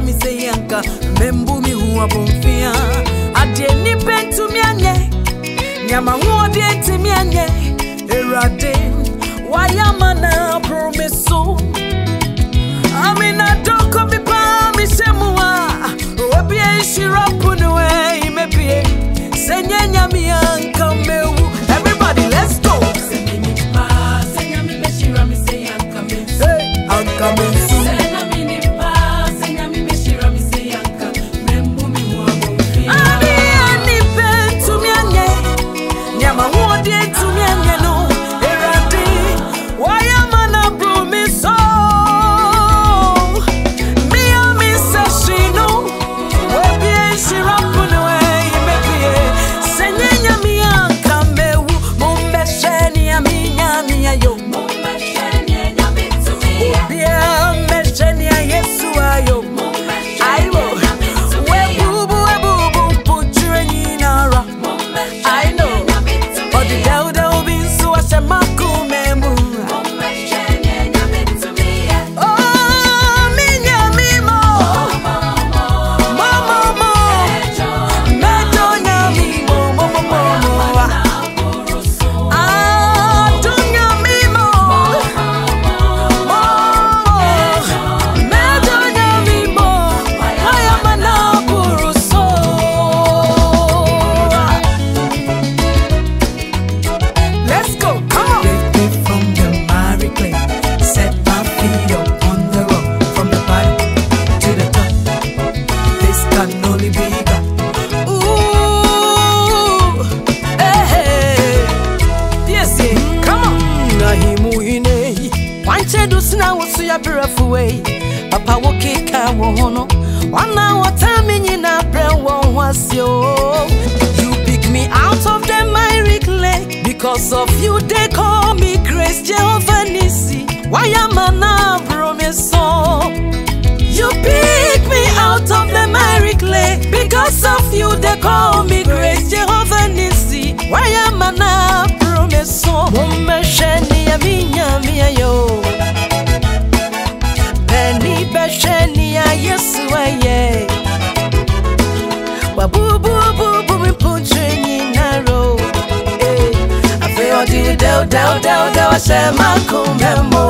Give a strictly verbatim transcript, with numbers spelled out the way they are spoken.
me say yanka, membu mi huwa bonfia. Ade ni pentu mi anye, nyama huwa dieti mi anye. Erade, wayama na promiso. Amina doko mi pa mi semua. Wabie ishirapu niwe imepie. Senye nyami yanka mewu. Everybody, let's go. Senye mi pa, senye mi beshira mi say yanka me. Hey, yanka me. Papa wokeka wono wana watamini na brewo wasio. You pick me out of the miry clay. Because of you they call me Grace Jehovah Nisi. Why am I now promiso? You pick me out of the miry clay. Because of you they call me Grace Jehovah Nisi. Why am I now promiso? Mumbe sheni ya minya miya yo. Penny Bashania, yes, way. Wabu boo boo boo, me put in narrow. I feel do do do do do, I say, my come